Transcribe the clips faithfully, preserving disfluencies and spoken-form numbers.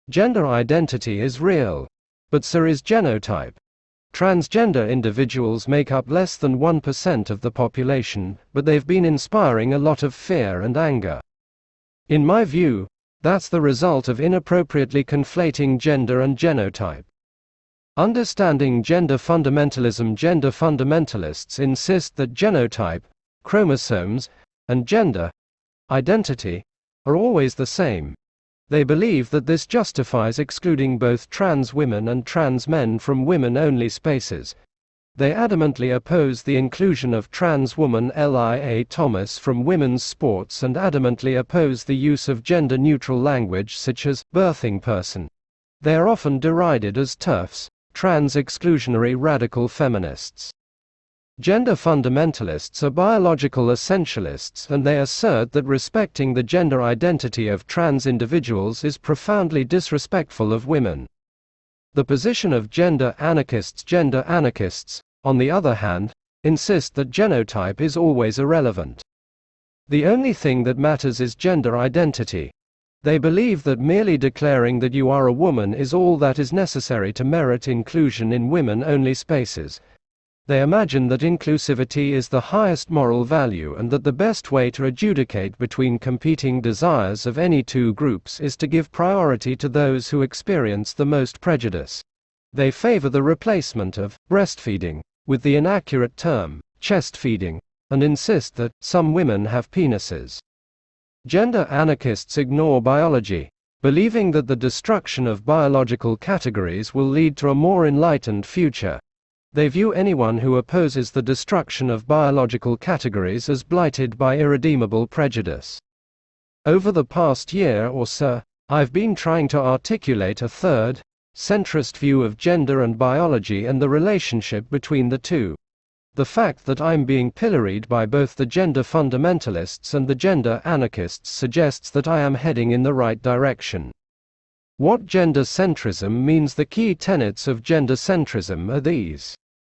Gender identity is real, but so is genotype. Transgender individuals make up less than one percent of the population, but they've been inspiring a lot of fear and anger. In my view, that's the result of inappropriately conflating gender and genotype. Understanding gender fundamentalism. Gender fundamentalists insist that genotype, chromosomes, and gender identity are always the same. They believe that this justifies excluding both trans women and trans men from women-only spaces. They adamantly oppose the inclusion of trans woman Lia Thomas from women's sports and adamantly oppose the use of gender-neutral language such as birthing person. They are often derided as TERFs, trans-exclusionary radical feminists. Gender fundamentalists are biological essentialists, and they assert that respecting the gender identity of trans individuals is profoundly disrespectful of women. The position of gender anarchists. Gender anarchists, on the other hand, insist that genotype is always irrelevant. The only thing that matters is gender identity. They believe that merely declaring that you are a woman is all that is necessary to merit inclusion in women-only spaces. They imagine that inclusivity is the highest moral value and that the best way to adjudicate between competing desires of any two groups is to give priority to those who experience the most prejudice. They favor the replacement of breastfeeding with the inaccurate term chest feeding, and insist that some women have penises. Gender anarchists ignore biology, believing that the destruction of biological categories will lead to a more enlightened future. They view anyone who opposes the destruction of biological categories as blighted by irredeemable prejudice. Over the past year or so, I've been trying to articulate a third, centrist view of gender and biology and the relationship between the two. The fact that I'm being pilloried by both the gender fundamentalists and the gender anarchists suggests that I am heading in the right direction. What gender centrism means. The key tenets of gender centrism are these.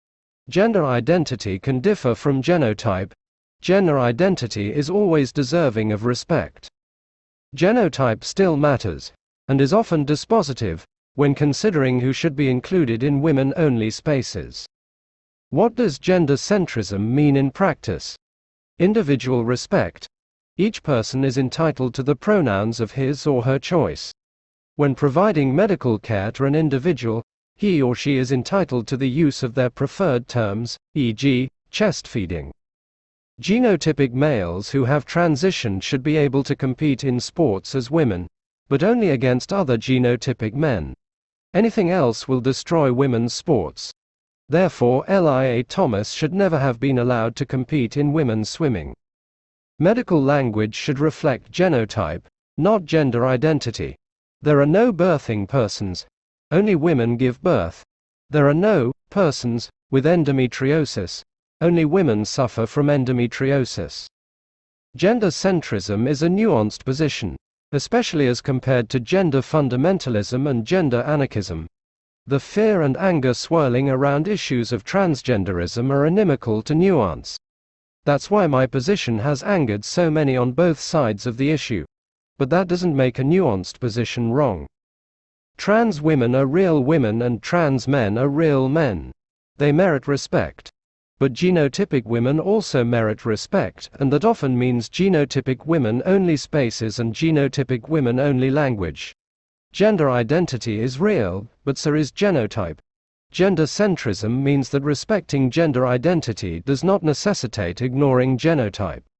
Gender identity can differ from genotype. Gender identity is always deserving of respect. Genotype still matters, and is often dispositive, when considering who should be included in women-only spaces. What does gender centrism mean in practice? Individual respect. Each person is entitled to the pronouns of his or her choice. When providing medical care to an individual, he or she is entitled to the use of their preferred terms, for example, chest feeding. Genotypic males who have transitioned should be able to compete in sports as women, but only against other genotypic men. Anything else will destroy women's sports. Therefore, Lia Thomas should never have been allowed to compete in women's swimming. Medical language should reflect genotype, not gender identity. There are no birthing persons. Only women give birth. There are no persons with endometriosis. Only women suffer from endometriosis. Gender centrism is a nuanced position, especially as compared to gender fundamentalism and gender anarchism. The fear and anger swirling around issues of transgenderism are inimical to nuance. That's why my position has angered so many on both sides of the issue. But that doesn't make a nuanced position wrong. Trans women are real women and trans men are real men. They merit respect. But genotypic women also merit respect, and that often means genotypic women-only spaces and genotypic women-only language. Gender identity is real, but so is genotype. Gender centrism means that respecting gender identity does not necessitate ignoring genotype.